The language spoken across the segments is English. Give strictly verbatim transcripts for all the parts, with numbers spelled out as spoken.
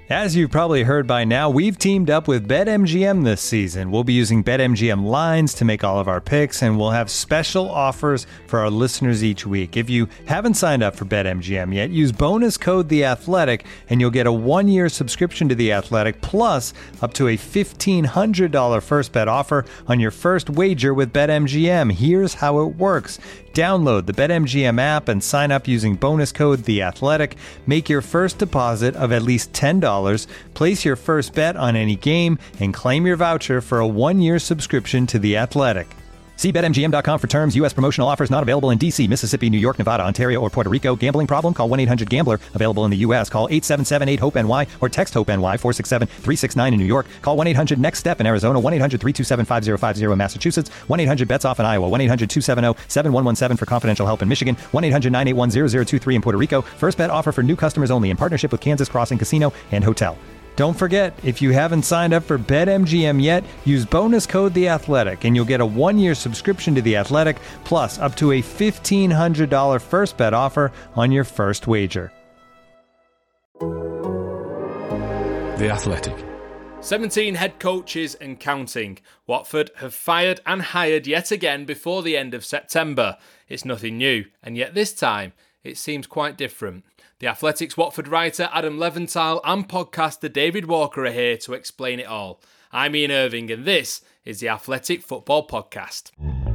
As you've probably heard by now, we've teamed up with BetMGM this season. We'll be using BetMGM lines to make all of our picks, and we'll have special offers for our listeners each week. If you haven't signed up for BetMGM yet, use bonus code The Athletic, and you'll get a one-year subscription to The Athletic, plus up to a fifteen hundred dollars first bet offer on your first wager with BetMGM. Here's how it works. Download the BetMGM app and sign up using bonus code The Athletic. Make your first deposit of at least ten dollars. Place your first bet on any game and claim your voucher for a one-year subscription to The Athletic. See Bet M G M dot com for terms. U S promotional offers not available in D C, Mississippi, New York, Nevada, Ontario, or Puerto Rico. Gambling problem? Call one eight hundred gambler. Available in the U S. Call eight seven seven eight hope N Y or text HOPE-NY four six seven three six nine in New York. Call one eight hundred next step in Arizona. one eight hundred three two seven five zero five zero in Massachusetts. one eight hundred bets off in Iowa. one eight hundred two seven zero seven one one seven for confidential help in Michigan. one eight hundred nine eight one zero zero two three in Puerto Rico. First bet offer for new customers only in partnership with Kansas Crossing Casino and Hotel. Don't forget, if you haven't signed up for BetMGM yet, use bonus code The Athletic, and you'll get a one-year subscription to The Athletic, plus up to a fifteen hundred dollars first bet offer on your first wager. The Athletic. seventeen head coaches and counting. Watford have fired and hired yet again before the end of September. It's nothing new, and yet this time, it seems quite different. The Athletic's Watford writer Adam Leventhal and podcaster David Walker are here to explain it all. I'm Ian Irving, and this is the Athletic Football Podcast.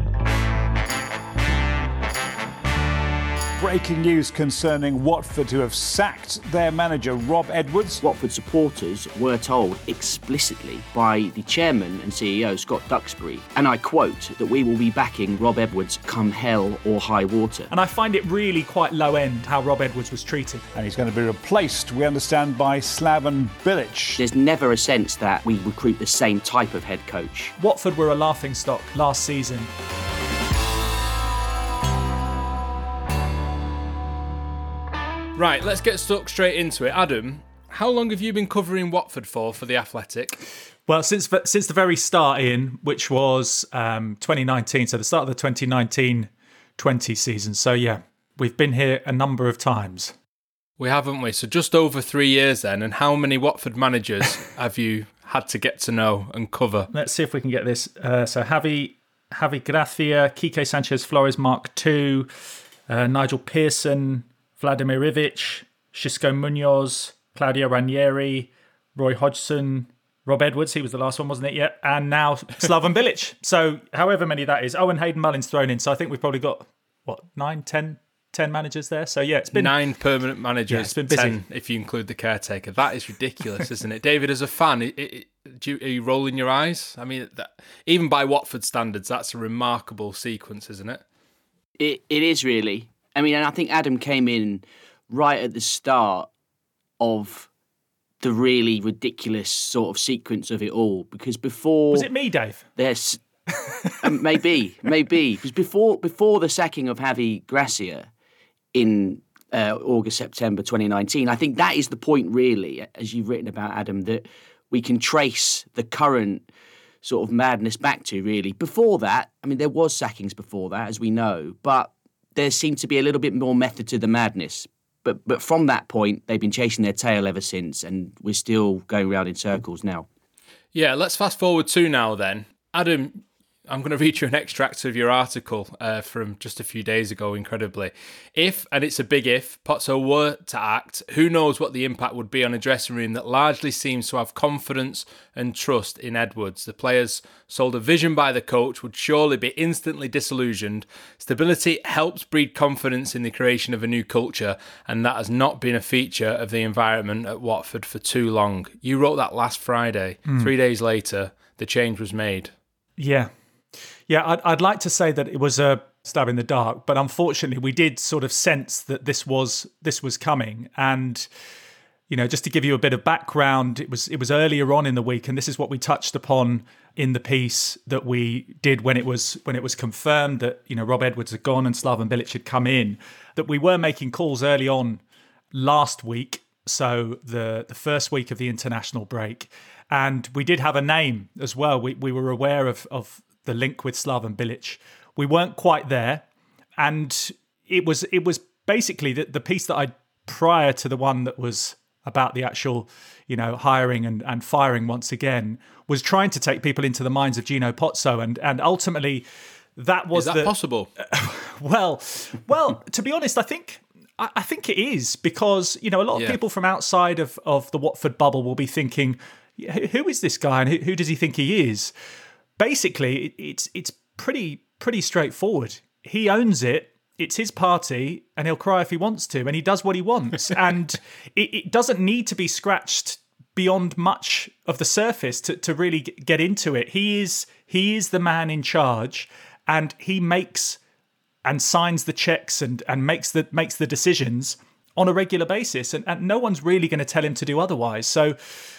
Breaking news concerning Watford, who have sacked their manager Rob Edwards. Watford supporters were told explicitly by the chairman and C E O Scott Duxbury, and I quote, that we will be backing Rob Edwards come hell or high water. And I find it really quite low end how Rob Edwards was treated. And he's going to be replaced, we understand, by Slaven Bilic. There's never a sense that we recruit the same type of head coach. Watford were a laughingstock last season. Right, let's get stuck straight into it. Adam, how long have you been covering Watford for, for The Athletic? Well, since since the very start, Ian, which was um, twenty nineteen, so the start of the twenty nineteen twenty season. So, yeah, we've been here a number of times. We haven't we? So just over three years then, and how many Watford managers have you had to get to know and cover? Let's see if we can get this. Uh, so Javi, Javi Gracia, Quique Sanchez Flores Mark two, uh, Nigel Pearson, Vladimir Ivic, Xisco Munoz, Claudio Ranieri, Roy Hodgson, Rob Edwards, he was the last one, wasn't it yet? And now Slaven Bilic. So however many that is. Oh, and Hayden Mullins thrown in. So I think we've probably got, what, nine, ten, ten managers there? So yeah, it's been... Nine permanent managers, yeah, it's been busy. ten if you include the caretaker. That is ridiculous, isn't it? David, as a fan, it, it, do you, are you rolling your eyes? I mean, that, even by Watford standards, that's a remarkable sequence, isn't it? It It is really. I mean, and I think Adam came in right at the start of the really ridiculous sort of sequence of it all, because before... Was it me, Dave? There's um, maybe, maybe. Because before, before the sacking of Javi Gracia in uh, August, September twenty nineteen, I think that is the point, really, as you've written about, Adam, that we can trace the current sort of madness back to, really. Before that, I mean, there was sackings before that, as we know, but there seemed to be a little bit more method to the madness. But but from that point, they've been chasing their tail ever since, and we're still going round in circles now. Yeah, let's fast forward to now then. Adam, I'm going to read you an extract of your article uh, from just a few days ago, incredibly. If, and it's a big if, Pozzo were to act, who knows what the impact would be on a dressing room that largely seems to have confidence and trust in Edwards. The players sold a vision by the coach would surely be instantly disillusioned. Stability helps breed confidence in the creation of a new culture, and that has not been a feature of the environment at Watford for too long. You wrote that last Friday. Mm. Three days later, the change was made. Yeah. Yeah, I'd, I'd like to say that it was a stab in the dark, but unfortunately we did sort of sense that this was this was coming. And, you know, just to give you a bit of background, it was it was earlier on in the week, and this is what we touched upon in the piece that we did when it was when it was confirmed that, you know, Rob Edwards had gone and Slaven Bilic had come in, that we were making calls early on last week, so the the first week of the international break. And we did have a name as well. We we were aware of of the link with Slaven Bilic. We weren't quite there, and it was it was basically the, the piece that I prior to the one that was about the actual, you know, hiring and, and firing once again was trying to take people into the minds of Gino Pozzo, and and ultimately that was Is that the, possible? well, well, to be honest, I think I, I think it is, because you know a lot of Yeah. people from outside of of the Watford bubble will be thinking, "Who who is this guy and who, who does he think he is?" Basically, it, it's it's pretty pretty straightforward. He owns it. It's his party, and he'll cry if he wants to, and he does what he wants. And it, it doesn't need to be scratched beyond much of the surface to, to really g- get into it. He is he is the man in charge, and he makes and signs the checks and, and makes the makes the decisions on a regular basis, and, and no one's really going to tell him to do otherwise. So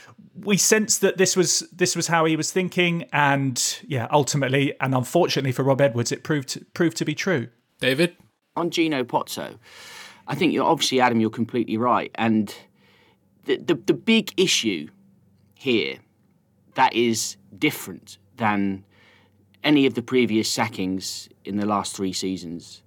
we sense that this was this was how he was thinking, and yeah, ultimately and unfortunately for Rob Edwards, it proved proved to be true. David? On Gino Pozzo, I think you're obviously, Adam, you're completely right. And the, the, the big issue here that is different than any of the previous sackings in the last three seasons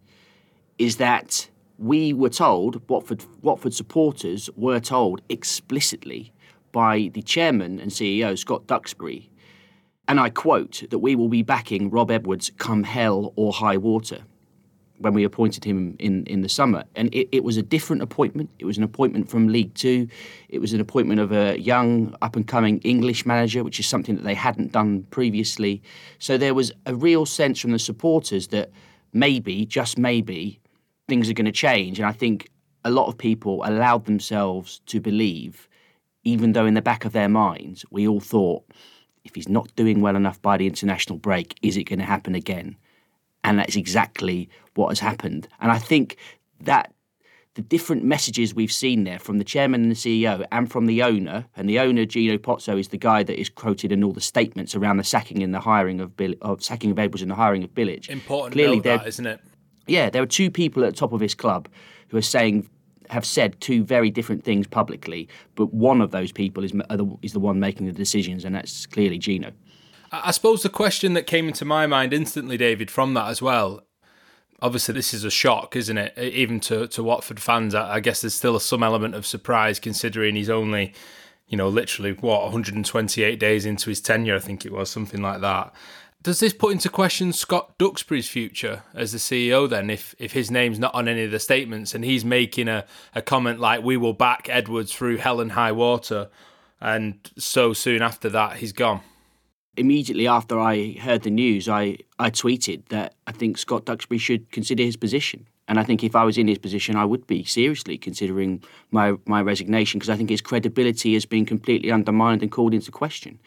is that we were told, Watford, Watford supporters were told explicitly by the chairman and C E O, Scott Duxbury, and I quote, that we will be backing Rob Edwards come hell or high water, when we appointed him in, in the summer. And it, it was a different appointment. It was an appointment from League Two. It was an appointment of a young, up-and-coming English manager, which is something that they hadn't done previously. So there was a real sense from the supporters that maybe, just maybe, things are going to change. And I think a lot of people allowed themselves to believe, even though in the back of their minds, we all thought, if he's not doing well enough by the international break, is it going to happen again? And that's exactly what has happened. And I think that the different messages we've seen there from the chairman and the C E O and from the owner, and the owner, Gino Pozzo, is the guy that is quoted in all the statements around the sacking and the hiring of Bill, of sacking of Edwards and the hiring of Bilic. Important Clearly, note there- that, isn't it? Yeah, there are two people at the top of his club who are saying, have said two very different things publicly, but one of those people is, are the, is the one making the decisions, and that's clearly Gino. I suppose the question that came into my mind instantly, David, from that as well, obviously this is a shock, isn't it? Even to, to Watford fans, I, I guess there's still some element of surprise considering he's only, you know, literally, what, one hundred twenty-eight days into his tenure, I think it was, something like that. Does this put into question Scott Duxbury's future as the C E O then, if if his name's not on any of the statements and he's making a, a comment like, we will back Edwards through hell and high water, and so soon after that, he's gone? Immediately after I heard the news, I, I tweeted that I think Scott Duxbury should consider his position. And I think if I was in his position, I would be seriously considering my, my resignation, because I think his credibility has been completely undermined and called into question.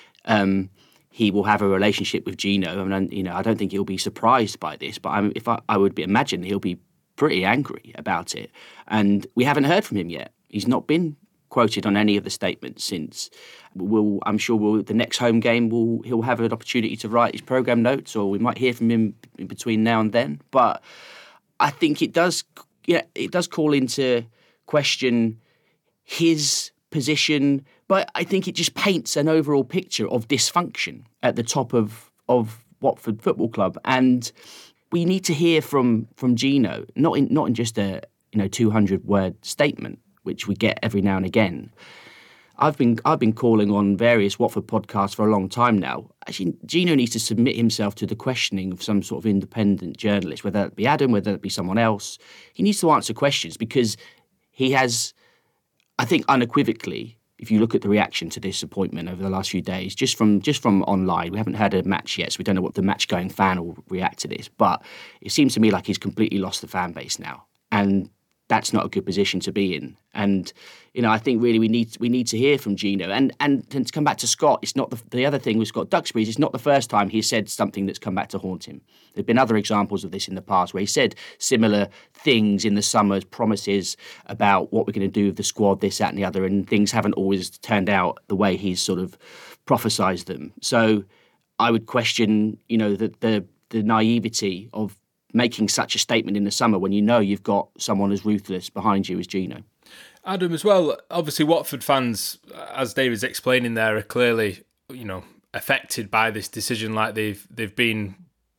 Um, he will have a relationship with Gino, and you know I don't think he'll be surprised by this. But I'm, if I, I would be, imagine he'll be pretty angry about it. And we haven't heard from him yet. He's not been quoted on any of the statements since. We'll, I'm sure we'll, the next home game will he'll have an opportunity to write his programme notes, or we might hear from him in between now and then. But I think it does, yeah, it does call into question his position. But I think it just paints an overall picture of dysfunction at the top of of Watford Football Club, and we need to hear from from Gino, not in not in just a you know two hundred word statement, which we get every now and again. I've been I've been calling on various Watford podcasts for a long time now. Actually, Gino needs to submit himself to the questioning of some sort of independent journalist, whether it be Adam, whether it be someone else. He needs to answer questions, because he has, I think, unequivocally, if you look at the reaction to this appointment over the last few days, just from just from online, we haven't had a match yet, so we don't know what the match-going fan will react to this. But it seems to me like he's completely lost the fan base now, and that's not a good position to be in. And you know, I think really we need we need to hear from Gino. And and, and to come back to Scott, it's not the, the other thing with Scott Duxbury is it's not the first time he said something that's come back to haunt him. There've been other examples of this in the past where he said similar things in the summer, promises about what we're going to do with the squad, this, that, and the other, and things haven't always turned out the way he's sort of prophesized them. So I would question, you know, the the, the naivety of making such a statement in the summer when you know you've got someone as ruthless behind you as Gino. Adam, as well, obviously Watford fans, as David's explaining there, are clearly, you know, affected by this decision like they've they've been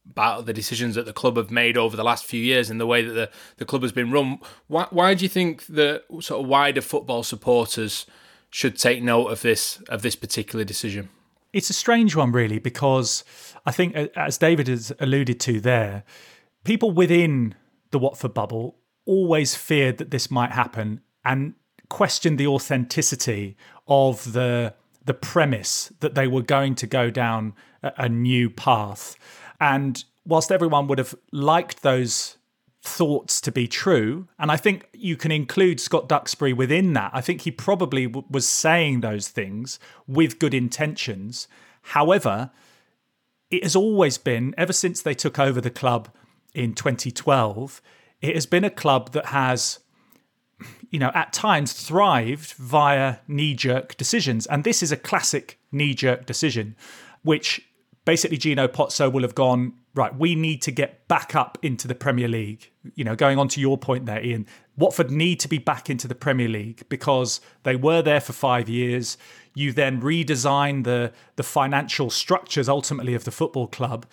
about the decisions that the club have made over the last few years and the way that the, the club has been run. Why, why do you think that sort of wider football supporters should take note of this of this particular decision? It's a strange one, really, because I think, as David has alluded to there, people within the Watford bubble always feared that this might happen and questioned the authenticity of the the premise that they were going to go down a, a new path. And whilst everyone would have liked those thoughts to be true, and I think you can include Scott Duxbury within that, I think he probably w- was saying those things with good intentions. However, it has always been, ever since they took over the club in twenty twelve, it has been a club that has, you know, at times thrived via knee-jerk decisions. And this is a classic knee-jerk decision, which basically Gino Pozzo will have gone, right, we need to get back up into the Premier League. You know, going on to your point there, Ian, Watford need to be back into the Premier League because they were there for five years. You then redesign the the financial structures ultimately of the football club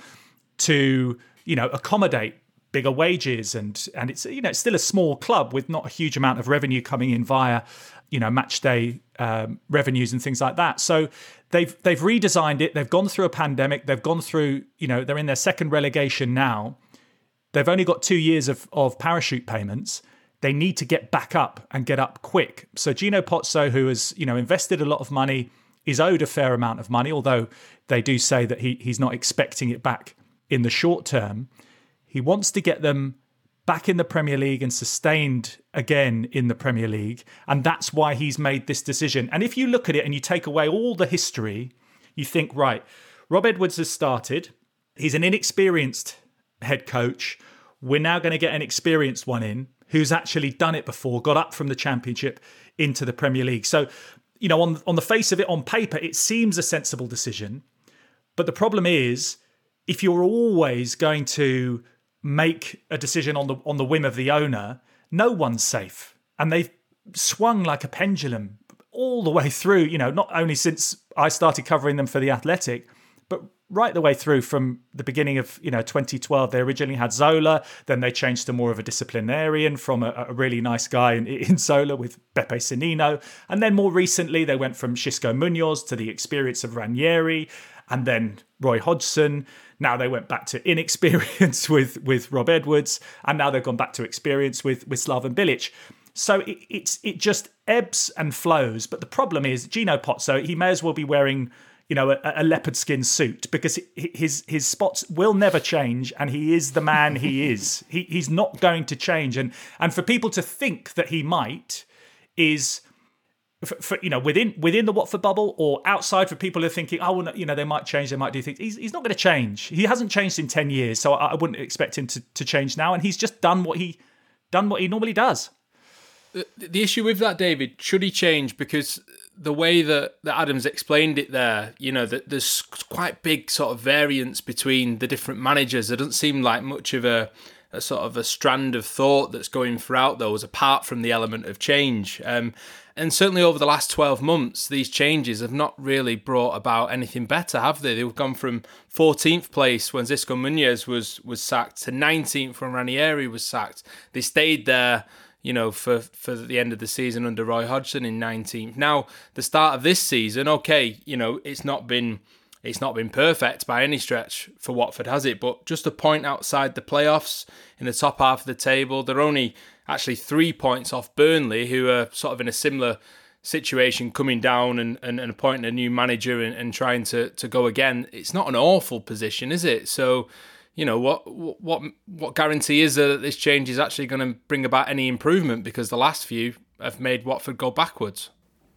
to, you know, accommodate bigger wages, and and it's, you know, it's still a small club with not a huge amount of revenue coming in via, you know, match day um, revenues and things like that. So they've they've redesigned it. They've gone through a pandemic. They've gone through, you know, they're in their second relegation now. They've only got two years of of parachute payments. They need to get back up and get up quick. So Gino Pozzo, who has, you know, invested a lot of money, is owed a fair amount of money, although they do say that he he's not expecting it back in the short term. He wants to get them back in the Premier League and sustained again in the Premier League. And that's why he's made this decision. And if you look at it and you take away all the history, you think, right, Rob Edwards has started. He's an inexperienced head coach. We're now going to get an experienced one in who's actually done it before, got up from the Championship into the Premier League. So, you know, on, on the face of it, on paper, it seems a sensible decision. But the problem is, if you're always going to make a decision on the on the whim of the owner, no one's safe. And they've swung like a pendulum all the way through, you know, not only since I started covering them for The Athletic, but right the way through from the beginning of, you know, twenty twelve. They originally had Zola, then they changed to more of a disciplinarian from a, a really nice guy in, in Zola with Beppe Sannino. And then more recently, they went from Xisco Munoz to the experience of Ranieri, and then Roy Hodgson. Now they went back to inexperience with, with Rob Edwards, and now they've gone back to experience with, with Slaven Bilic. So it, it's it just ebbs and flows. But the problem is, Gino Pozzo, he may as well be wearing, you know, a, a leopard skin suit, because his his spots will never change, and he is the man he is. He he's not going to change, and and for people to think that he might is, For, for, you know, within within the Watford bubble or outside, for people who are thinking, oh, well, you know, they might change, they might do things. He's, he's not going to change. He hasn't changed in ten years, so I, I wouldn't expect him to, to change now. And he's just done what he done what he normally does. The, the issue with that, David, should he change? Because the way that, that Adams explained it there, you know, that there's quite big sort of variance between the different managers. There doesn't seem like much of a, a sort of a strand of thought that's going throughout those, apart from the element of change. Um, And certainly over the last twelve months, these changes have not really brought about anything better, have they? They've gone from fourteenth place when Xisco Munoz was was sacked to nineteenth when Ranieri was sacked. They stayed there, you know, for, for the end of the season under Roy Hodgson in nineteenth. Now, the start of this season, okay, you know, it's not been it's not been perfect by any stretch for Watford, has it? But just a point outside the playoffs in the top half of the table. They're only actually three points off Burnley, who are sort of in a similar situation, coming down and, and, and appointing a new manager and, and trying to, to go again. It's not an awful position, is it? So, you know, what what what guarantee is there that this change is actually going to bring about any improvement? Because the last few have made Watford go backwards.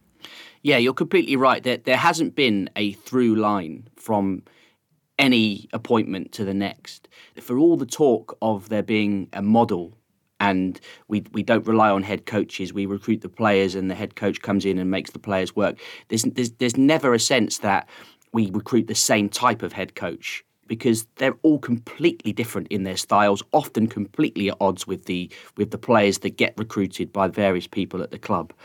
Yeah, you're completely right. There, there hasn't been a through line from any appointment to the next. For all the talk of there being a model, and we we don't rely on head coaches, we recruit the players and the head coach comes in and makes the players work. There's there's, there's never a sense that we recruit the same type of head coach, because they're all completely different in their styles, often completely at odds with the with the players that get recruited by various people at the club.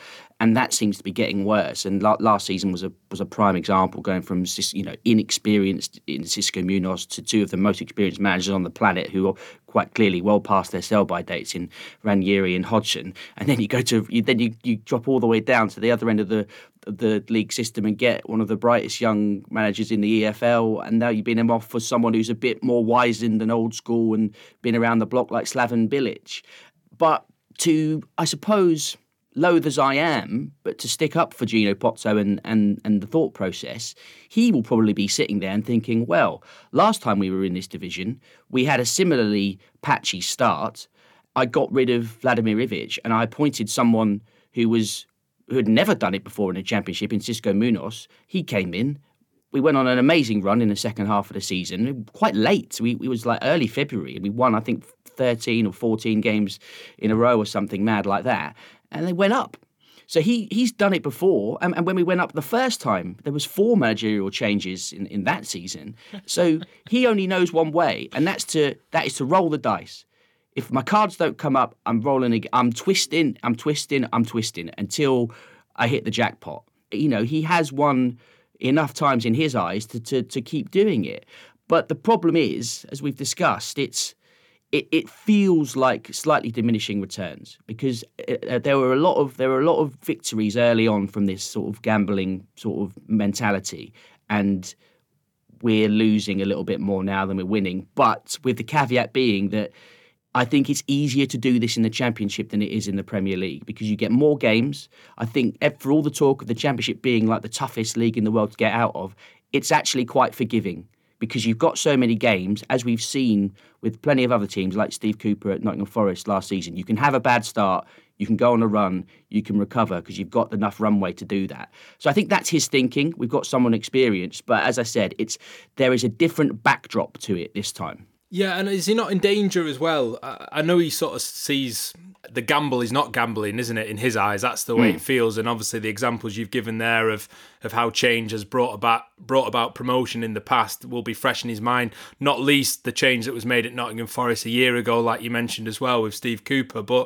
And that seems to be getting worse. And la- last season was a was a prime example, going from you know inexperienced in Xisco Munoz to two of the most experienced managers on the planet, who are quite clearly well past their sell-by dates in Ranieri and Hodgson. And then you go to you, then you, you drop all the way down to the other end of the the league system and get one of the brightest young managers in the E F L. And now you've been him off for someone who's a bit more wizened and old school and been around the block like Slaven Bilic. But to, I suppose, loath as I am, but to stick up for Gino Pozzo and, and, and the thought process, he will probably be sitting there and thinking, well, last time we were in this division, we had a similarly patchy start. I got rid of Vladimir Ivic and I appointed someone who was who had never done it before in a championship, in Xisco Munoz. He came in. We went on an amazing run in the second half of the season, quite late. We it was like early February. We won, I think, thirteen or fourteen games in a row or something mad like that. And they went up. So he he's done it before. And, and when we went up the first time, there was four managerial changes in, in that season. So he only knows one way, and that's to that is to roll the dice. If my cards don't come up, I'm rolling again. I'm twisting, I'm twisting, I'm twisting until I hit the jackpot. You know, he has won enough times in his eyes to, to, to keep doing it. But the problem is, as we've discussed, it's It, it feels like slightly diminishing returns, because uh, there were a lot of there were a lot of victories early on from this sort of gambling sort of mentality, and we're losing a little bit more now than we're winning. But with the caveat being that I think it's easier to do this in the Championship than it is in the Premier League, because you get more games. I think for all the talk of the Championship being like the toughest league in the world to get out of, it's actually quite forgiving, because you've got so many games, as we've seen with plenty of other teams like Steve Cooper at Nottingham Forest last season. You can have a bad start, you can go on a run, you can recover because you've got enough runway to do that. So I think that's his thinking. We've got someone experienced, but as I said, it's there is a different backdrop to it this time. Yeah, and is he not in danger as well? I know he sort of sees the gamble is not gambling, isn't it, in his eyes? That's the way mm. it feels. And obviously the examples you've given there of of how change has brought about brought about promotion in the past will be fresh in his mind, not least the change that was made at Nottingham Forest a year ago, like you mentioned as well, with Steve Cooper. But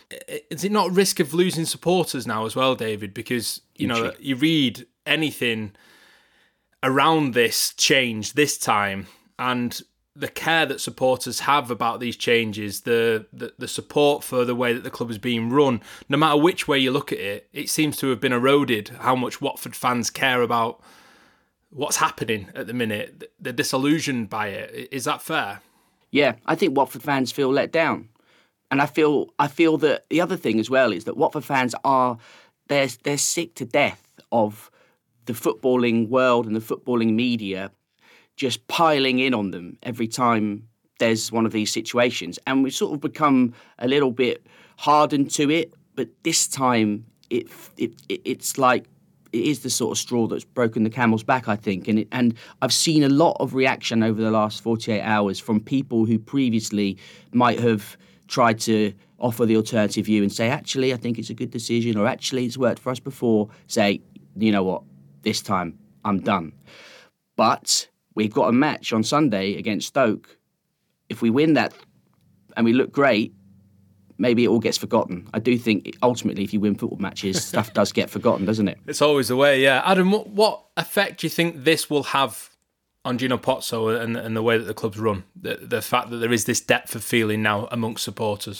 is it not a risk of losing supporters now as well, David? Because, you know, you read anything around this change this time, and the care that supporters have about these changes, the, the the support for the way that the club is being run, no matter which way you look at it, it seems to have been eroded, how much Watford fans care about what's happening at the minute. They're disillusioned by it. Is that fair? Yeah, I think Watford fans feel let down. And I feel I feel that the other thing as well is that Watford fans are, they're, they're sick to death of the footballing world and the footballing media just piling in on them every time there's one of these situations. And we've sort of become a little bit hardened to it, but this time it, it, it it's like it is the sort of straw that's broken the camel's back, I think. And it, and I've seen a lot of reaction over the last forty-eight hours from people who previously might have tried to offer the alternative view and say, actually, I think it's a good decision, or actually it's worked for us before. Say, you know what, this time I'm done. But we've got a match on Sunday against Stoke. If we win that and we look great, maybe it all gets forgotten. I do think ultimately if you win football matches, stuff does get forgotten, doesn't it? It's always the way, yeah. Adam, what, what effect do you think this will have on Gino Pozzo and, and the way that the club's run? The, the fact that there is this depth of feeling now amongst supporters?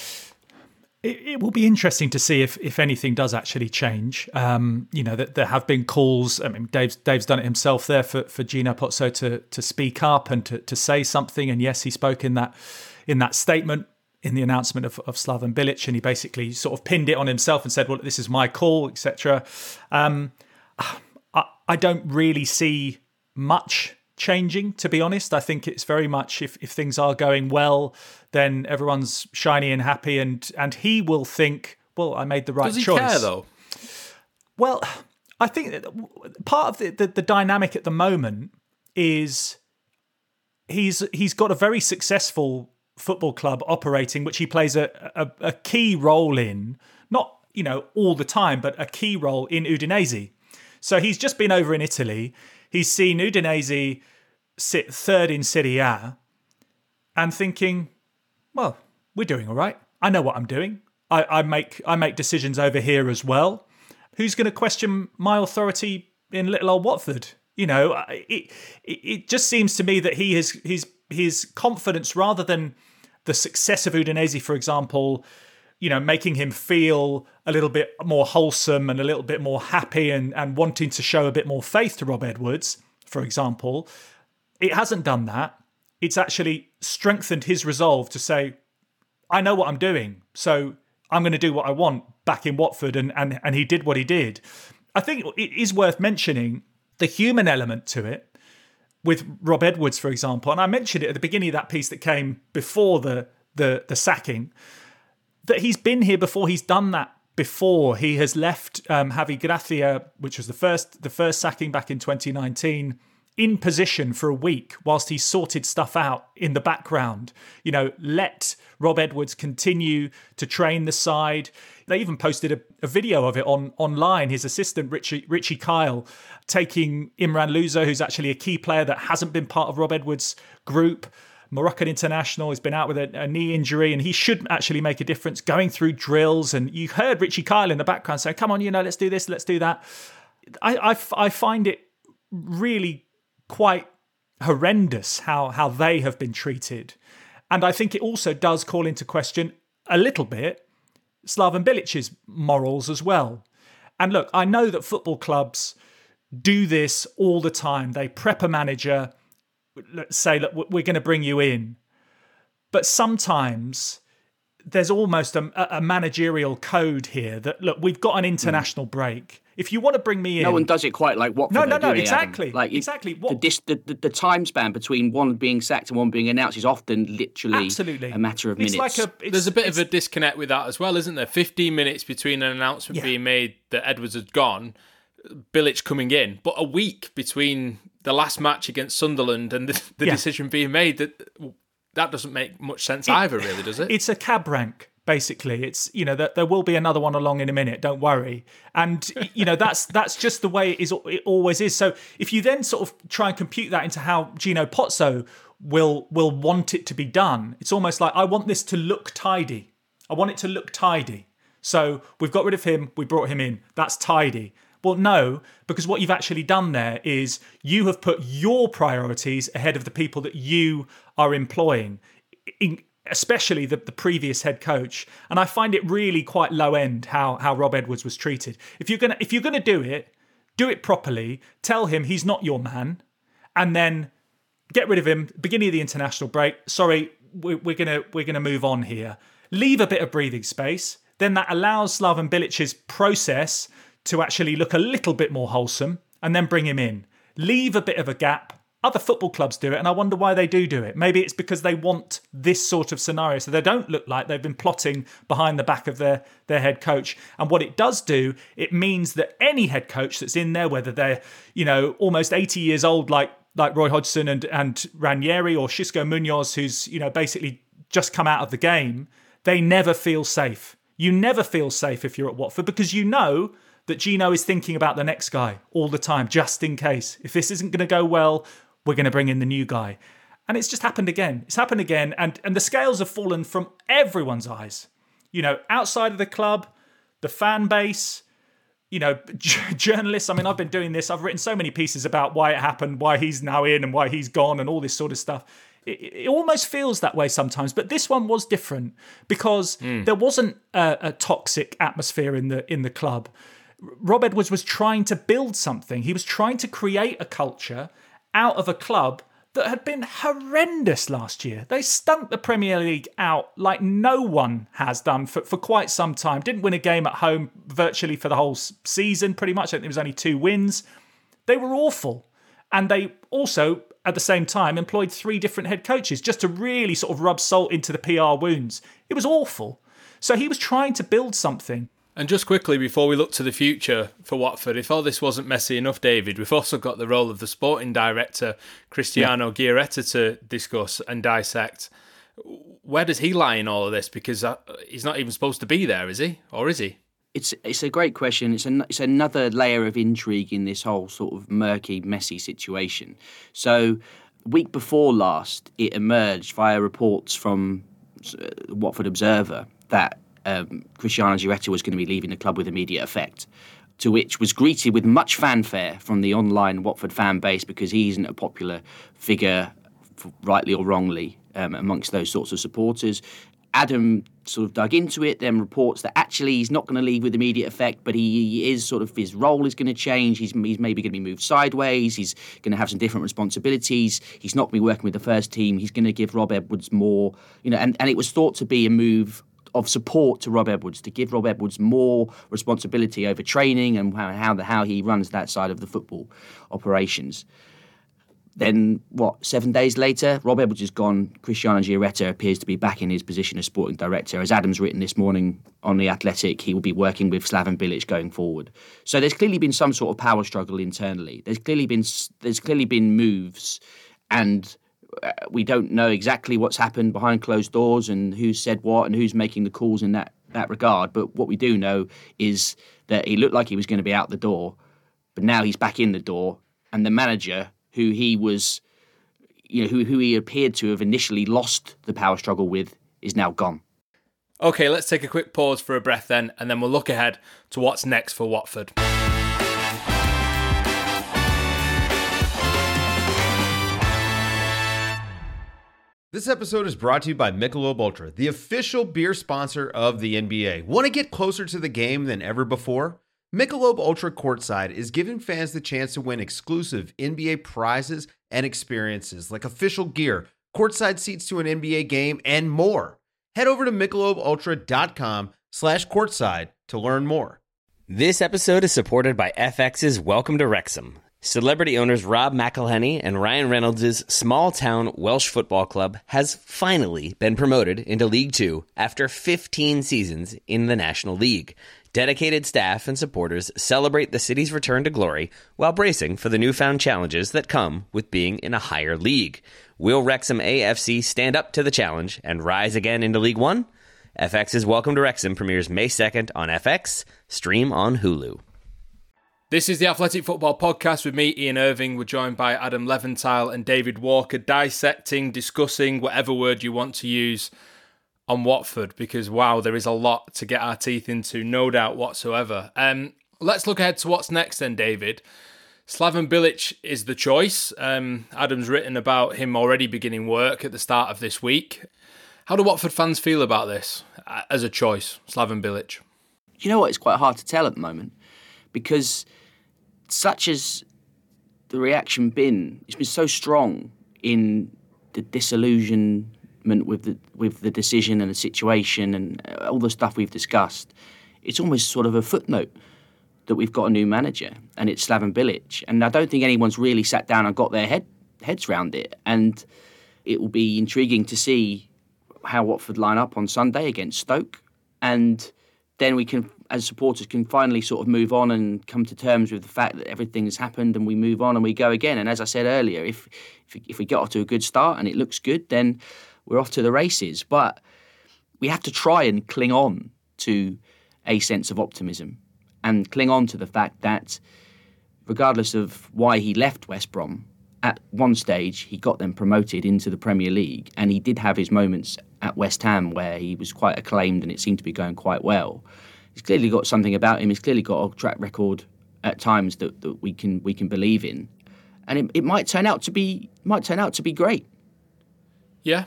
It, it will be interesting to see if, if anything does actually change. Um, you know, that there have been calls. I mean, Dave's Dave's done it himself there for, for Gino Pozzo to to speak up and to, to say something. And yes, he spoke in that in that statement in the announcement of, of Slaven Bilic, and he basically sort of pinned it on himself and said, "Well, this is my call," et cetera. Um, I, I don't really see much changing, to be honest. I think it's very much if, if things are going well, then everyone's shiny and happy, and and he will think, well, I made the right choice. Does he choice. care though? Well, I think that part of the, the, the dynamic at the moment is he's he's got a very successful football club operating, which he plays a, a, a key role in, not, you know, all the time, but a key role in Udinese. So he's just been over in Italy. He's seen Udinese sit third in Serie A and thinking, well, we're doing all right. I know what I'm doing. I, I make I make decisions over here as well. Who's going to question my authority in little old Watford? You know, it, it it just seems to me that he has his his confidence, rather than the success of Udinese, for example, you know, making him feel a little bit more wholesome and a little bit more happy and, and wanting to show a bit more faith to Rob Edwards, for example. It hasn't done that. It's actually strengthened his resolve to say, I know what I'm doing, so I'm going to do what I want back in Watford, and, and, and he did what he did. I think it is worth mentioning the human element to it with Rob Edwards, for example. And I mentioned it at the beginning of that piece that came before the the, the sacking, that he's been here before, he's done that before. He has left um, Javi Gracia, which was the first the first sacking back in twenty nineteen, in position for a week whilst he sorted stuff out in the background. You know, let Rob Edwards continue to train the side. They even posted a, a video of it on online. His assistant, Richie, Richie Kyle, taking Imran Louza, who's actually a key player that hasn't been part of Rob Edwards' group, Moroccan international, has been out with a, a knee injury, and he should actually make a difference, going through drills. And you heard Richie Kyle in the background saying, come on, you know, let's do this, let's do that. I, I, I find it really quite horrendous how, how they have been treated. And I think it also does call into question a little bit Slaven Bilic's morals as well. And look, I know that football clubs do this all the time. They prep a manager, let's say, look, we're going to bring you in. But sometimes there's almost a, a managerial code here that, look, we've got an international mm. break. If you want to bring me in... No one does it quite like Watford. No, no, though, no, do exactly. Like exactly. What? The, dis, the, the, the time span between one being sacked and one being announced is often literally Absolutely. a matter of it's minutes. Like a, it's, There's a bit of a disconnect with that as well, isn't there? fifteen minutes between an announcement yeah. being made that Edwards had gone, Bilic coming in, but a week between the last match against Sunderland and the, the yeah. decision being made. That that doesn't make much sense it, either, really, does it? It's a cab rank. Basically, it's, you know, that there will be another one along in a minute. Don't worry, and you know that's that's just the way it is. It always is. So if you then sort of try and compute that into how Gino Pozzo will will want it to be done, it's almost like, I want this to look tidy. I want it to look tidy. So we've got rid of him. We brought him in. That's tidy. Well, no, because what you've actually done there is you have put your priorities ahead of the people that you are employing. In, especially the, the previous head coach. And I find it really quite low end how, how Rob Edwards was treated. If you're gonna if you're gonna do it, do it properly. Tell him he's not your man, and then get rid of him. Beginning of the international break. Sorry, we're, we're gonna we're gonna move on here. Leave a bit of breathing space. Then that allows Slaven Bilic's process to actually look a little bit more wholesome, and then bring him in. Leave a bit of a gap. Other football clubs do it, and I wonder why they do do it. Maybe it's because they want this sort of scenario, so they don't look like they've been plotting behind the back of their, their head coach. And what it does do, it means that any head coach that's in there, whether they're, you know, almost eighty years old, like like Roy Hodgson and, and Ranieri, or Xisco Munoz, who's, you know, basically just come out of the game, they never feel safe. You never feel safe if you're at Watford, because you know that Gino is thinking about the next guy all the time, just in case. If this isn't going to go well, we're going to bring in the new guy. And it's just happened again. It's happened again. And, and the scales have fallen from everyone's eyes. You know, outside of the club, the fan base, you know, j- journalists. I mean, I've been doing this. I've written so many pieces about why it happened, why he's now in and why he's gone and all this sort of stuff. It, it almost feels that way sometimes. But this one was different because mm. there wasn't a, a toxic atmosphere in the in the club. Rob Edwards was trying to build something. He was trying to create a culture out of a club that had been horrendous last year. They stunk the Premier League out like no one has done for, for quite some time. Didn't win a game at home virtually for the whole season, pretty much. I think there was only two wins. They were awful. And they also, at the same time, employed three different head coaches just to really sort of rub salt into the P R wounds. It was awful. So he was trying to build something. And just quickly, before we look to the future for Watford, if all this wasn't messy enough, David, we've also got the role of the sporting director, Cristiano yeah. Giaretta, to discuss and dissect. Where does he lie in all of this? Because he's not even supposed to be there, is he? Or is he? It's it's a great question. It's an, it's another layer of intrigue in this whole sort of murky, messy situation. So, week before last, it emerged via reports from Watford Observer that Um, Cristiano Giaretta was going to be leaving the club with immediate effect. to which was greeted with much fanfare from the online Watford fan base because he isn't a popular figure, rightly or wrongly, um, amongst those sorts of supporters. Adam sort of dug into it, then reports that actually he's not going to leave with immediate effect, but he is sort of, his role is going to change. He's, he's maybe going to be moved sideways. He's going to have some different responsibilities. He's not going to be working with the first team. He's going to give Rob Edwards more, you know, and, and it was thought to be a move of support to Rob Edwards, to give Rob Edwards more responsibility over training and how, how, the, how he runs that side of the football operations. Then, what, seven days later, Rob Edwards is gone. Cristiano Gioretta appears to be back in his position as sporting director. As Adam's written this morning on The Athletic, he will be working with Slaven Bilic going forward. So there's clearly been some sort of power struggle internally. There's clearly been there's clearly been moves, and we don't know exactly what's happened behind closed doors and who's said what and who's making the calls in that, that regard. But what we do know is that he looked like he was going to be out the door, but now he's back in the door, and the manager, who he was, you know, who, who he appeared to have initially lost the power struggle with, is now gone. Okay, let's take a quick pause for a breath then, and then we'll look ahead to what's next for Watford. This episode is brought to you by Michelob Ultra, the official beer sponsor of the N B A. Want to get closer to the game than ever before? Michelob Ultra Courtside is giving fans the chance to win exclusive N B A prizes and experiences like official gear, courtside seats to an N B A game, and more. Head over to michelobultra.com slash courtside to learn more. This episode is supported by F X's Welcome to Wrexham. Celebrity owners Rob McElhenney and Ryan Reynolds' small-town Welsh football club has finally been promoted into League Two after fifteen seasons in the National League. Dedicated staff and supporters celebrate the city's return to glory while bracing for the newfound challenges that come with being in a higher league. Will Wrexham A F C stand up to the challenge and rise again into League One? F X's Welcome to Wrexham premieres May second on F X. Stream on Hulu. This is the Athletic Football Podcast with me, Ian Irving. We're joined by Adam Leventile and David Walker, dissecting, discussing, whatever word you want to use, on Watford, because wow, there is a lot to get our teeth into, no doubt whatsoever. Um, let's look ahead to what's next then, David. Slaven Bilic is the choice. Um, Adam's written about him already beginning work at the start of this week. How do Watford fans feel about this uh, as a choice, Slaven Bilic? You know what? It's quite hard to tell at the moment because such as the reaction been, it's been so strong in the disillusion with the with the decision and the situation and all the stuff we've discussed. It's almost sort of a footnote that we've got a new manager and it's Slaven Bilic. And I don't think anyone's really sat down and got their head heads around it. And it will be intriguing to see how Watford line up on Sunday against Stoke. And then we can, as supporters, can finally sort of move on and come to terms with the fact that everything has happened and we move on and we go again. And as I said earlier, if if, if we get off to a good start and it looks good, then we're off to the races. But we have to try and cling on to a sense of optimism and cling on to the fact that regardless of why he left West Brom, at one stage he got them promoted into the Premier League, and he did have his moments at West Ham where he was quite acclaimed and it seemed to be going quite well. He's clearly got something about him. He's clearly got a track record at times that, that we can we can believe in, and it, it might turn out to be might turn out to be great. Yeah.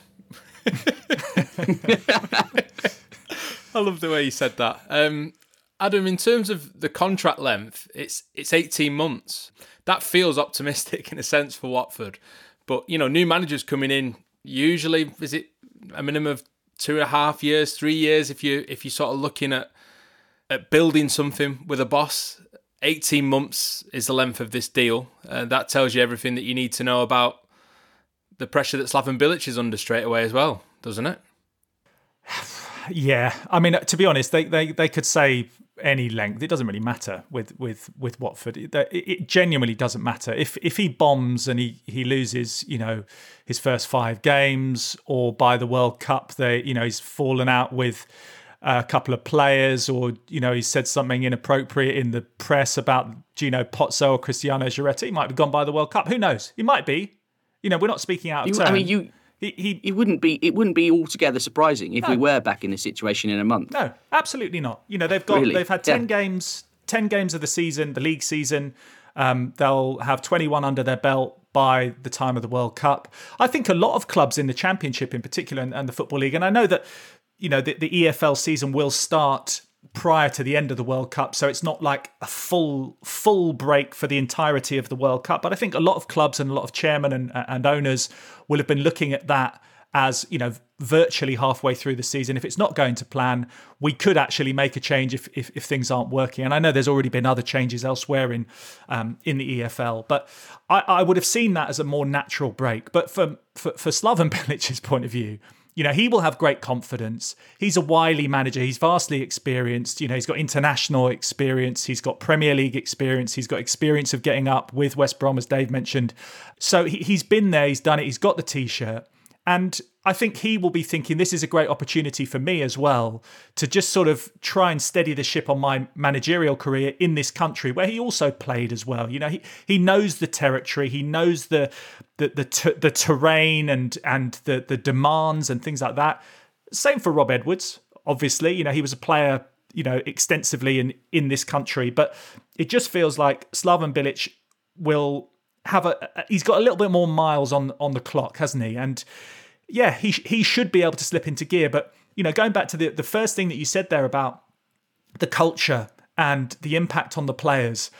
I love the way you said that. Um, Adam, in terms of the contract length, it's it's eighteen months. That feels optimistic in a sense for Watford. But, you know, new managers coming in, usually, is it a minimum of two and a half years, three years, if, you, if you're sort of looking at, at building something with a boss? eighteen months is the length of this deal. Uh, that tells you everything that you need to know about the pressure that Slaven Bilic is under straight away as well, doesn't it? Yeah, I mean, to be honest, they they, they could say any length. It doesn't really matter with with, with Watford. It, it genuinely doesn't matter. If if he bombs and he, he loses, you know, his first five games, or by the World Cup, they you know he's fallen out with a couple of players, or you know he's said something inappropriate in the press about Gino Pozzo or Cristiano Gioretta, he might be gone by the World Cup. Who knows? He might be. You know, we're not speaking out of turn. I mean, you. He, he, it wouldn't be it wouldn't be altogether surprising if no. we were back in this situation in a month. No, absolutely not. You know, they've got really? they've had ten yeah. games ten games of the season, the league season. Um, they'll have twenty-one under their belt by the time of the World Cup. I think a lot of clubs in the Championship in particular and, and the Football League, and I know that, you know, the, the E F L season will start prior to the end of the World Cup, so it's not like a full full break for the entirety of the World Cup. But I think a lot of clubs and a lot of chairmen and, and owners will have been looking at that as, you know, virtually halfway through the season. If it's not going to plan, we could actually make a change if if, if things aren't working. And I know there's already been other changes elsewhere in um, in the E F L, but I, I would have seen that as a more natural break. But for for, for Slaven Bilic's point of view, you know, he will have great confidence. He's a wily manager. He's vastly experienced. You know, he's got international experience. He's got Premier League experience. He's got experience of getting up with West Brom, as Dave mentioned. So he, he's been there. He's done it. He's got the T-shirt. And I think he will be thinking this is a great opportunity for me as well to just sort of try and steady the ship on my managerial career in this country where he also played as well. You know, he he knows the territory, he knows the the the, t- the terrain and and the the demands and things like that. Same for Rob Edwards, obviously. You know, he was a player, you know, extensively in in this country, but it just feels like Slaven Bilic will have a he's got a little bit more miles on on the clock, hasn't he? And yeah, he he should be able to slip into gear. But, you know, going back to the, the first thing that you said there about the culture and the impact on the players,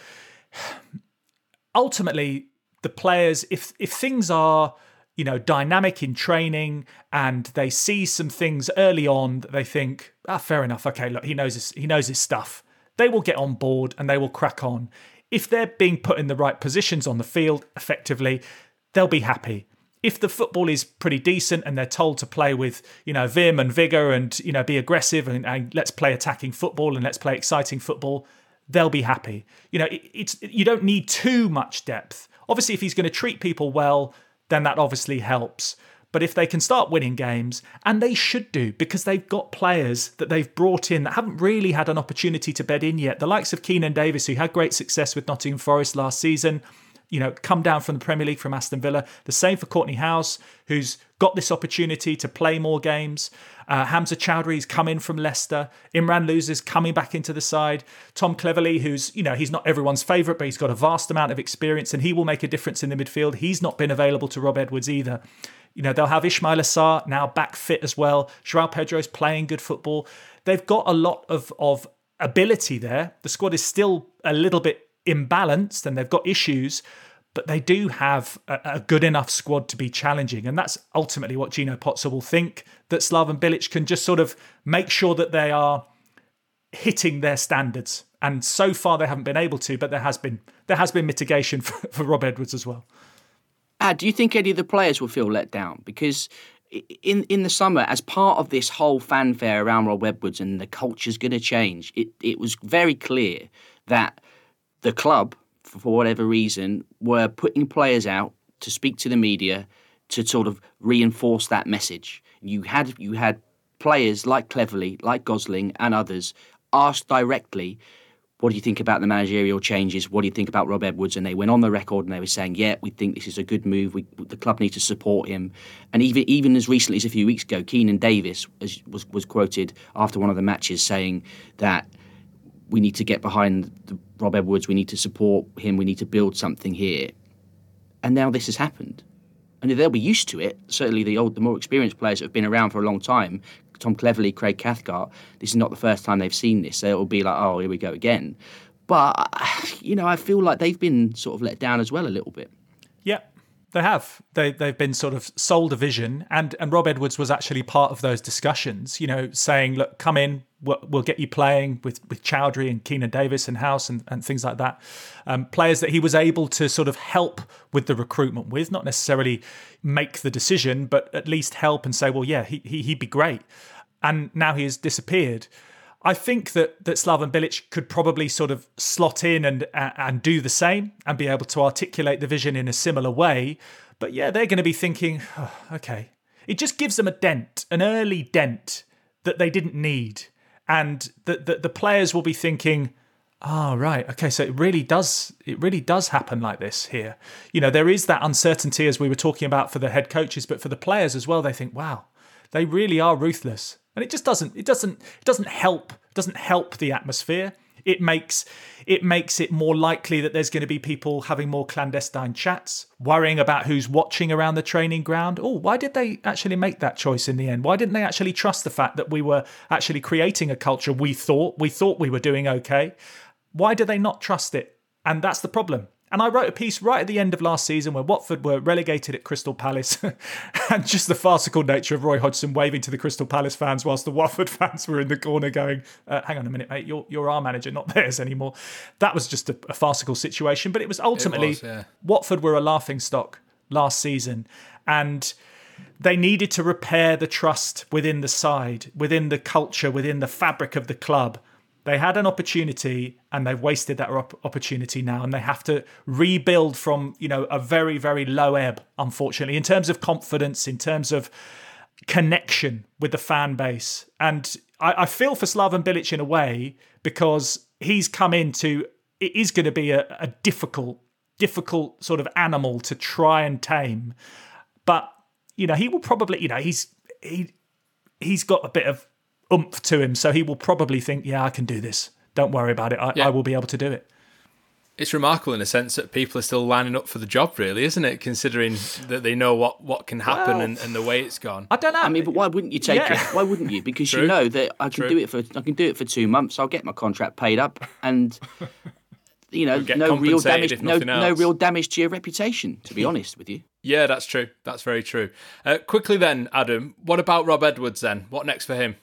ultimately, the players, if if things are, you know, dynamic in training and they see some things early on that they think, ah, fair enough, okay, look, he knows his, he knows his stuff, they will get on board and they will crack on. If they're being put in the right positions on the field effectively, they'll be happy. If the football is pretty decent and they're told to play with, you know, vim and vigour and, you know, be aggressive and, and let's play attacking football and let's play exciting football, they'll be happy. You know, it, it's you don't need too much depth. Obviously, if he's going to treat people well, then that obviously helps. But if they can start winning games, and they should do, because they've got players that they've brought in that haven't really had an opportunity to bed in yet. The likes of Keenan Davis, who had great success with Nottingham Forest last season, you know, come down from the Premier League from Aston Villa. The same for Courtney House, who's got this opportunity to play more games. Uh, Hamza Chowdhury's come in from Leicester. Imran Luzer's coming back into the side. Tom Cleverley, who's, you know, he's not everyone's favourite, but he's got a vast amount of experience and he will make a difference in the midfield. He's not been available to Rob Edwards either. You know, they'll have Ismail Assar now back fit as well. João Pedro's playing good football. They've got a lot of, of ability there. The squad is still a little bit imbalanced and they've got issues, but they do have a, a good enough squad to be challenging. And that's ultimately what Gino Pozzo will think, that Slaven Bilic can just sort of make sure that they are hitting their standards. And so far they haven't been able to, but there has been there has been mitigation for, for Rob Edwards as well. Uh, do you think any of the players will feel let down? Because in in the summer, as part of this whole fanfare around Rob Edwards and the culture's going to change, it, it was very clear that the club, for whatever reason, were putting players out to speak to the media to sort of reinforce that message. You had you had players like Cleverley, like Gosling and others asked directly, what do you think about the managerial changes? What do you think about Rob Edwards? And they went on the record and they were saying, yeah, we think this is a good move. We, the club needs to support him. And even even as recently as a few weeks ago, Keenan Davis was, was, was quoted after one of the matches saying that we need to get behind the, Rob Edwards. We need to support him. We need to build something here. And now this has happened. And they'll be used to it. Certainly the old, the more experienced players that have been around for a long time, Tom Cleverley, Craig Cathcart, this is not the first time they've seen this. So it'll be like, oh, here we go again. But, you know, I feel like they've been sort of let down as well a little bit. Yeah, they have. They, they've been sort of sold a vision. And, and Rob Edwards was actually part of those discussions, you know, saying, look, come in, we'll, we'll get you playing with, with Chowdhury and Keenan Davis and House and, and things like that. Um, players that he was able to sort of help with the recruitment with, not necessarily make the decision, but at least help and say, well, yeah, he, he, he'd be great. And now he has disappeared. I think that that Slaven Bilic could probably sort of slot in and and do the same and be able to articulate the vision in a similar way. But yeah, they're going to be thinking, oh, okay. It just gives them a dent, an early dent that they didn't need. And that the, the players will be thinking, oh, right, okay, so it really does it really does happen like this here. You know, there is that uncertainty as we were talking about for the head coaches, but for the players as well, they think, wow, they really are ruthless. And it just doesn't, it doesn't, it doesn't help, it doesn't help the atmosphere. It makes it makes it more likely that there's going to be people having more clandestine chats, worrying about who's watching around the training ground. Oh, why did they actually make that choice in the end? Why didn't they actually trust the fact that we were actually creating a culture we thought we thought we were doing okay? Why do they not trust it? And that's the problem. And I wrote a piece right at the end of last season where Watford were relegated at Crystal Palace and just the farcical nature of Roy Hodgson waving to the Crystal Palace fans whilst the Watford fans were in the corner going, uh, hang on a minute, mate, you're, you're our manager, not theirs anymore. That was just a, a farcical situation. But it was ultimately, it was, yeah. Watford were a laughingstock last season. And they needed to repair the trust within the side, within the culture, within the fabric of the club. They had an opportunity and they've wasted that opportunity now, and they have to rebuild from, you know, a very, very low ebb, unfortunately, in terms of confidence, in terms of connection with the fan base. And I, I feel for Slaven Bilic in a way, because he's come into, it is going to be a, a difficult, difficult sort of animal to try and tame. But, you know, he will probably, you know, he's he he's got a bit of oomph to him, so he will probably think, yeah, I can do this. Don't worry about it. I, yeah. I will be able to do it. It's remarkable in a sense that people are still lining up for the job, really, isn't it? Considering that they know what, what can happen well, and, and the way it's gone. I don't know. I mean, but why wouldn't you take yeah. it? Why wouldn't you? Because you know that I can True. do it for I can do it for two months. I'll get my contract paid up, and you know, no real damage, no, no real damage to your reputation. To be honest with you. Yeah, that's true. That's very true. Uh, quickly then, Adam, what about Rob Edwards then? What next for him?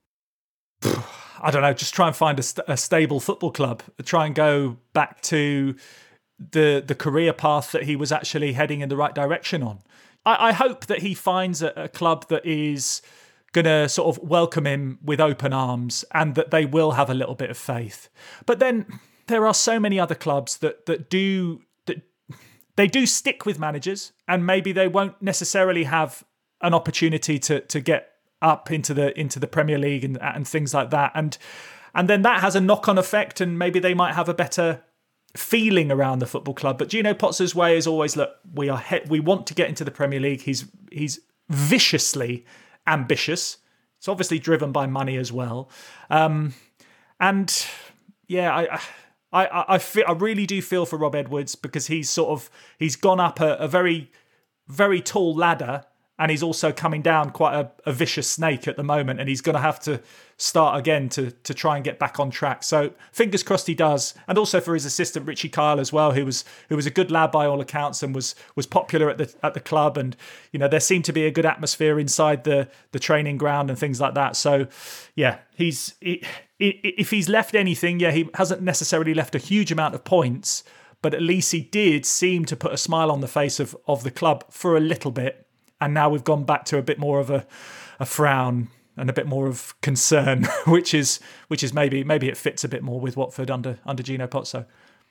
I don't know, just try and find a, st- a stable football club. Try and go back to the the career path that he was actually heading in the right direction on. I, I hope that he finds a, a club that is going to sort of welcome him with open arms and that they will have a little bit of faith. But then there are so many other clubs that that do that they do stick with managers, and maybe they won't necessarily have an opportunity to to get up into the into the Premier League and and things like that, and and then that has a knock-on effect, and maybe they might have a better feeling around the football club. But Gino Pozzo's way is always, look, we are he- we want to get into the Premier League. He's he's viciously ambitious. It's obviously driven by money as well, um, and yeah, I. I I feel, I really do feel for Rob Edwards, because he's sort of he's gone up a, a very very tall ladder. And he's also coming down quite a, a vicious snake at the moment, and he's going to have to start again to to try and get back on track. So fingers crossed he does, and also for his assistant Richie Kyle as well, who was who was a good lad by all accounts and was was popular at the at the club, and you know there seemed to be a good atmosphere inside the the training ground and things like that. So yeah, he's he, if he's left anything, yeah, he hasn't necessarily left a huge amount of points, but at least he did seem to put a smile on the face of of the club for a little bit. And now we've gone back to a bit more of a, a frown and a bit more of concern, which is which is maybe maybe it fits a bit more with Watford under under Gino Pozzo.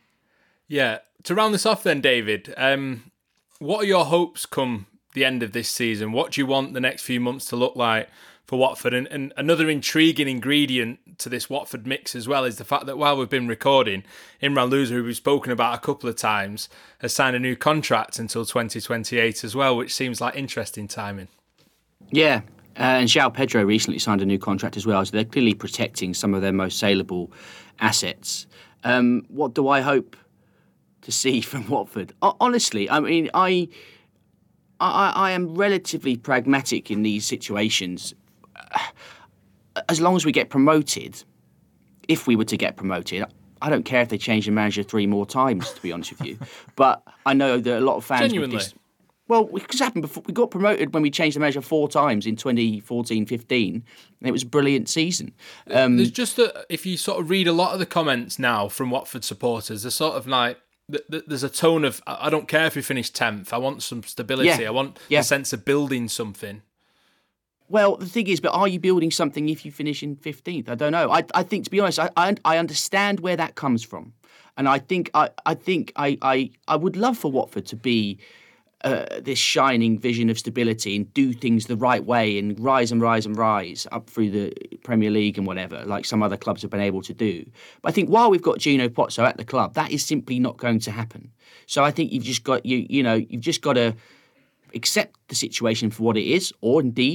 Yeah. To round this off then, David, um, what are your hopes come the end of this season? What do you want the next few months to look like for Watford? And, and another intriguing ingredient to this Watford mix as well is the fact that while we've been recording, Imran Louza, who we've spoken about a couple of times, has signed a new contract until twenty twenty-eight as well, which seems like interesting timing. Yeah, uh, and João Pedro recently signed a new contract as well, so they're clearly protecting some of their most saleable assets. Um, what do I hope to see from Watford? O- honestly, I mean, I, I I am relatively pragmatic in these situations. As long as we get promoted, if we were to get promoted, I don't care if they change the manager three more times, to be honest with you. But I know that a lot of fans... Genuinely? Would dis- well, it's happened before. We got promoted when we changed the manager four times in twenty fourteen fifteen, and it was a brilliant season. Um, There's just a... If you sort of read a lot of the comments now from Watford supporters, they're sort of like... There's a tone of, I don't care if we finish tenth, I want some stability, yeah, I want yeah. a sense of building something. Well, the thing is, but are you building something if you finish in fifteenth? I don't know. I, I think, to be honest, I, I, I understand where that comes from, and I think, I, I think, I, I, I would love for Watford to be uh, this shining vision of stability and do things the right way and rise and rise and rise up through the Premier League and whatever, like some other clubs have been able to do. But I think while we've got Gino Pozzo at the club, that is simply not going to happen. So I think you've just got you, you know, you've just got to accept the situation for what it is, or indeed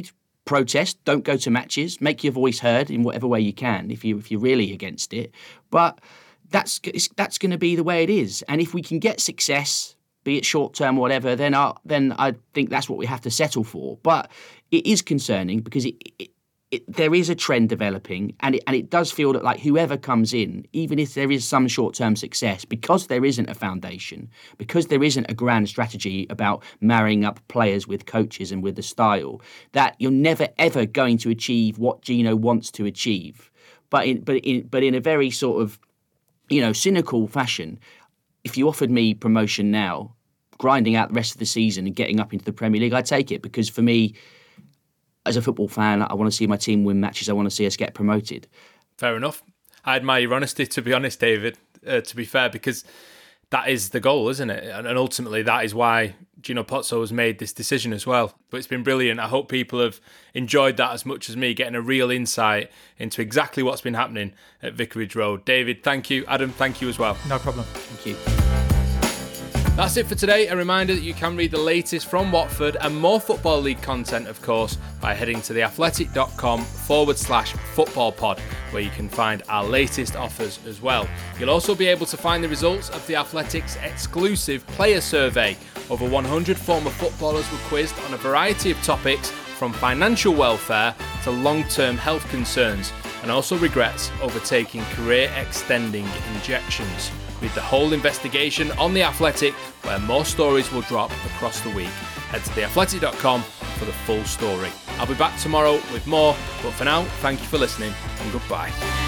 protest, don't go to matches, make your voice heard in whatever way you can if you if you're really against it. But that's that's going to be the way it is. And if we can get success, be it short term or whatever, then I then I think that's what we have to settle for. But it is concerning because it, it, it there is a trend developing, and it and it does feel that like whoever comes in, even if there is some short term success, because there isn't a foundation, because there isn't a grand strategy about marrying up players with coaches and with the style, that you're never ever going to achieve what Gino wants to achieve. But in but in but in a very sort of, you know, cynical fashion, if you offered me promotion now, grinding out the rest of the season and getting up into the Premier League, I'd take it, because for me, as a football fan, I want to see my team win matches. I want to see us get promoted. Fair enough. I admire your honesty, to be honest, David, uh, to be fair, because that is the goal, isn't it? And, and ultimately, that is why Gino Pozzo has made this decision as well. But it's been brilliant. I hope people have enjoyed that as much as me, getting a real insight into exactly what's been happening at Vicarage Road. David, thank you. Adam, thank you as well. No problem. Thank you. That's it for today. A reminder that you can read the latest from Watford and more Football League content, of course, by heading to theathletic.com forward slash football pod, where you can find our latest offers as well. You'll also be able to find the results of The Athletic's exclusive player survey. Over one hundred former footballers were quizzed on a variety of topics, from financial welfare to long-term health concerns, and also regrets over taking career-extending injections. Read the whole investigation on The Athletic, where more stories will drop across the week. Head to the athletic dot com for the full story. I'll be back tomorrow with more, but for now, thank you for listening and goodbye.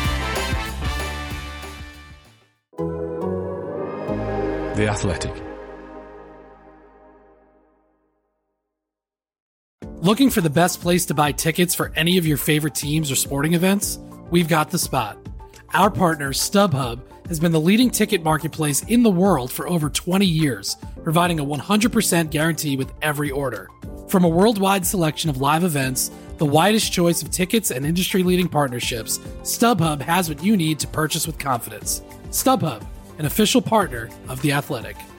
The Athletic. Looking for the best place to buy tickets for any of your favorite teams or sporting events? We've got the spot. Our partner, StubHub, has been the leading ticket marketplace in the world for over twenty years, providing a one hundred percent guarantee with every order. From a worldwide selection of live events, the widest choice of tickets, and industry-leading partnerships, StubHub has what you need to purchase with confidence. StubHub, an official partner of The Athletic.